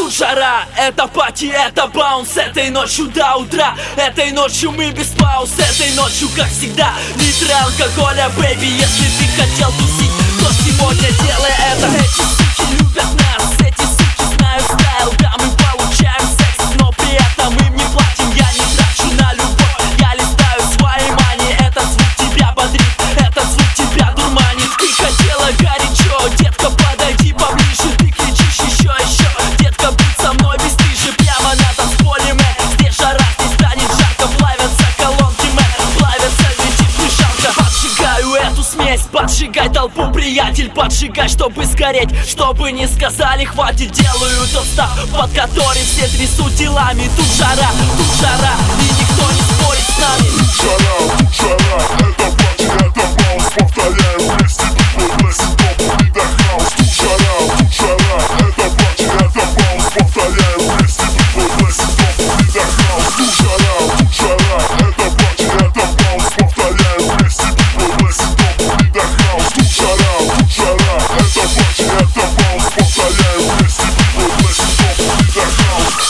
тут жара, это пати, это баунс. Этой ночью до утра, этой ночью мы без пауз. Этой ночью, как всегда, литры алкоголя, бэйби. Если ты хотел тусить, то сегодня делай это. Эти суки любят нас, эти суки знают стайл. Да, мы получаем секс, но при этом им не платим. Я не трачу на любовь, я листаю свои мани. Этот звук тебя бодрит, этот звук тебя дурманит. Ты хотела горячо, детка, подойди поближе. Ты кричишь еще. Детка, будь со мной бесстыже, прямо на танцполе, мэн. Здесь жара, здесь станет жарко. Плавятся колонки, мэн, плавятся, летит мешалка. Поджигаю эту смесь, поджигай толпу, приятель. Поджигай, чтобы сгореть, чтобы не сказали хватит. Делаю тот став, под который все трясут телами. Тут жара, и никто не спорит с нами. Тут жара, это пати, это баунс. Повторяем вместе, битвы, блэсинг, топ, лида, хаус. Тут жара, это пати, это баунс. Повторяем вместе, битвы, блэсинг, топ, лида, хаус. Тут жара, это пати, это баунс. Повторяем вместе, битвы, блэсинг, топ, лида, хаус. Тут жара, это пати, это баунс. Повторяем вместе, битвы, блэсинг, топ, лида, хаус.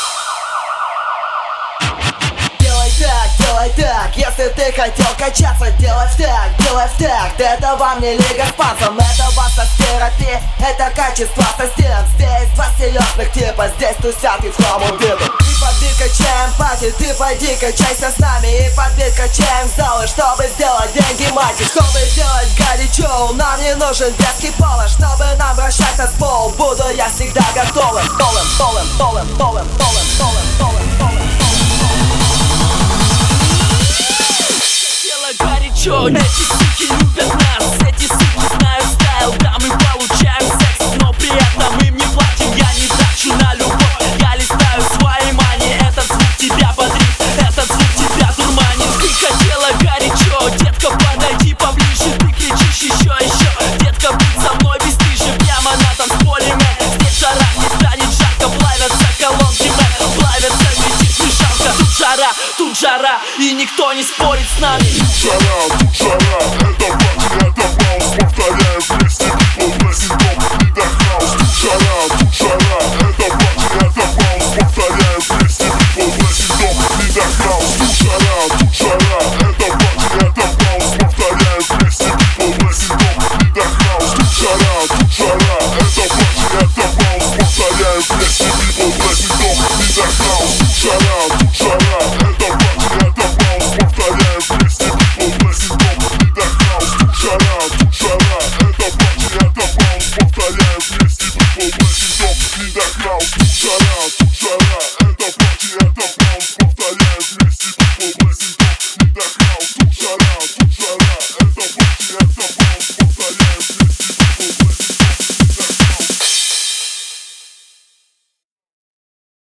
Делай так, если ты хотел качаться, делай в так. Это вам не лига спасом, это вастерапия, это качество со стен. Здесь два серьезных типа, здесь тусят и в хламу биту. И подбит качаем пати, ты пойди качайся с нами. И подбит качаем залы, чтобы сделать деньги, мать. Чтобы делать горячо, нам не нужен детский поло. Чтобы нам вращать на пол, буду я всегда готовым. Горячо, эти суки любят нас, эти суки знают стайл. Да, мы получаем секс, но при этом им не платим. Я не трачу на любовь, я листаю свои мани. Этот звук тебя бодрит, этот звук тебя дурманит. Ты хотела горячо, детка, подойди поближе. Ты кричишь еще. Детка, будь со мной бесстыже, прямо на танцполе, мэн. Здесь жара, не станет жарко. Плавятся колонки, мэн, плавятся, летит мешалка. Тут жара, и никто не спорит с нами. Тут жара, это пати, это баунс. Повторяем вместе,